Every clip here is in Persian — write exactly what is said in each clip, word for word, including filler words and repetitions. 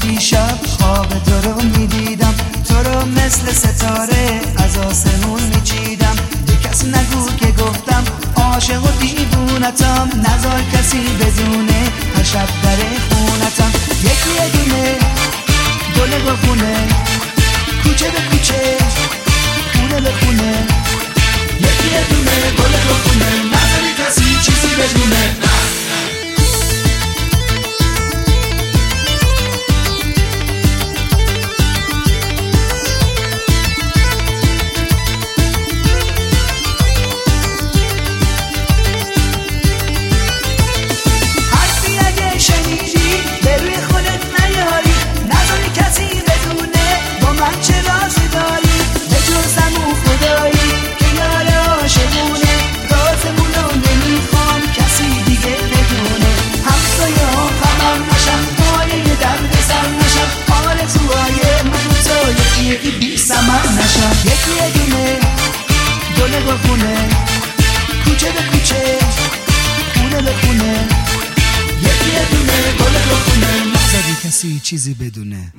دیشب خواب تو رو میدیدم، تو رو مثل ستاره از آسمون میچیدم. به کسی نگو که گفتم عاشق و دیوونتم، نذار کسی بدونه هر شب در خونتم. یکی یه دونه گل گلخونه، کوچه به کوچه خونه به خونه. یکی یه دونه گل گلخونه، نذاری کسی چیزی بدونه. یکی یه دونه گل گلخونه، کوچه به کوچه خونه به خونه. یکی یه دونه گل گلخونه، نذاری کسی چیزی بدونه.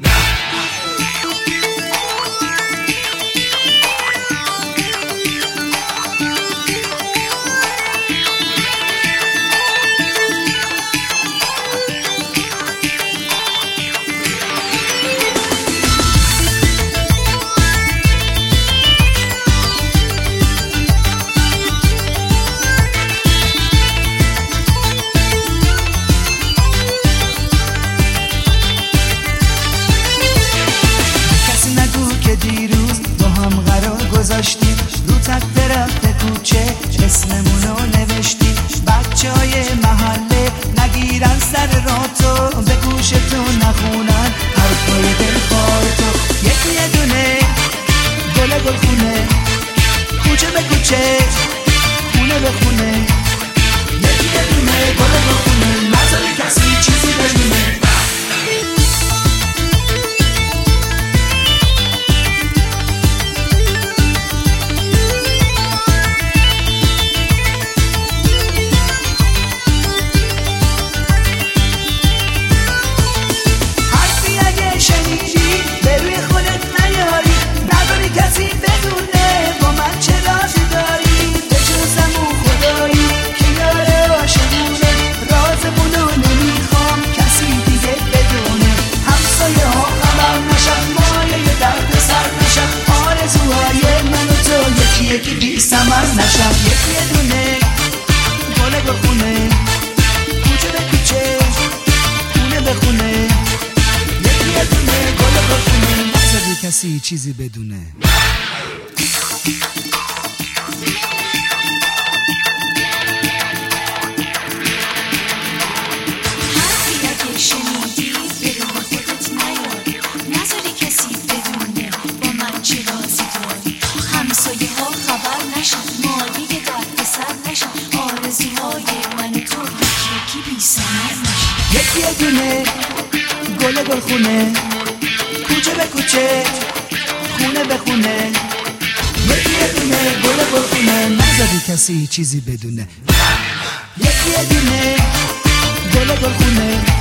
دیروز با هم قرار گذاشتیم، رو تک درخت کوچه اسممونو نوشتیم. بچه های محله نگیرن سر راه تو، به گوش تو نخونن حرفای دلخواه تو. یکی یه دونه گل گلخونه، کوچه به کوچه خونه به خونه. یکی یه دونه گل گلخونه، نذاری کسی چیزی بدونه. یکی بی ثمر نشم. یکی یه دونه گل گلخونه، کوچه به کوچه خونه به خونه. یکی یه دونه گل گلخونه، نذاری کسی چیزی بدونه. یکی یه دونه گل گلخونه، کوچه به کوچه خونه به خونه. یکی یه دونه گل گلخونه، نذاری کسی چیزی بدونه. یکی یه دونه گل گلخونه،